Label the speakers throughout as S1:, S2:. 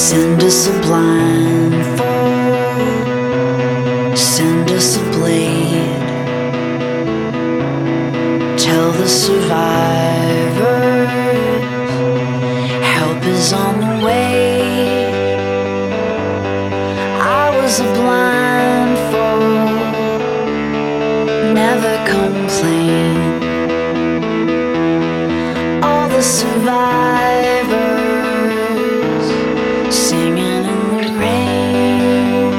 S1: Send us a blindfold, send us a blade. Tell the survivors, help is on the way. I was a blindfold, never complain. All the survivors singing in the rain.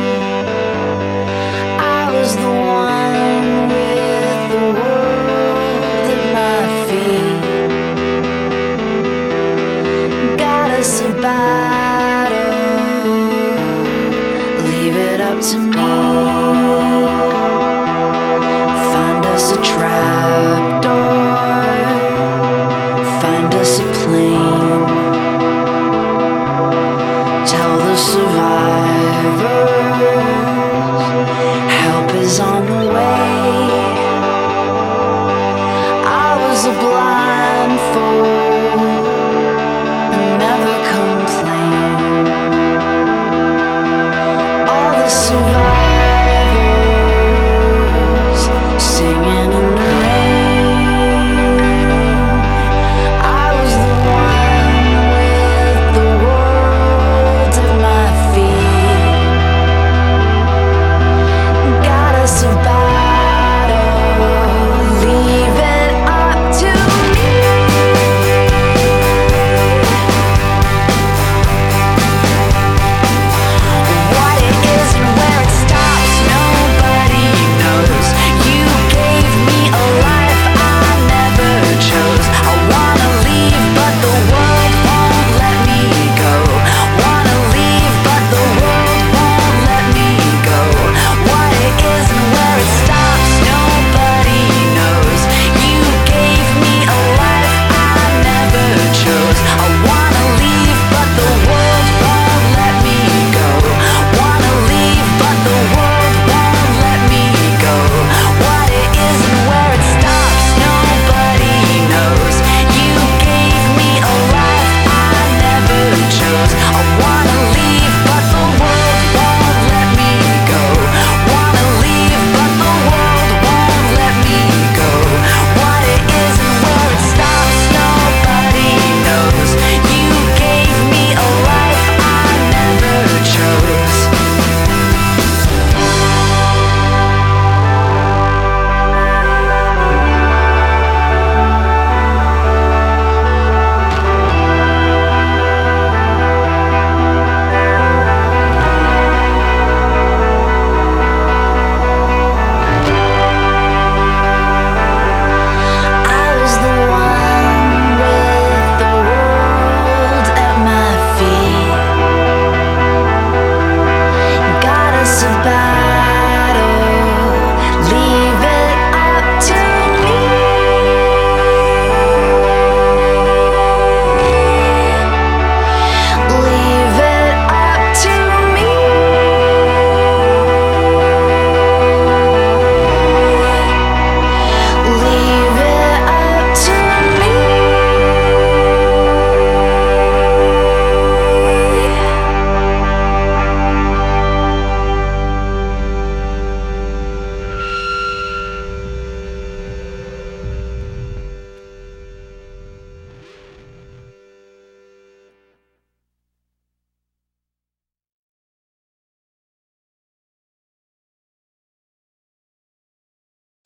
S1: I was the one with the world at my feet. Got us a battle, leave it up to me. Find us a trapdoor, find us a plane. Tell the survivors, help is on the way. I was a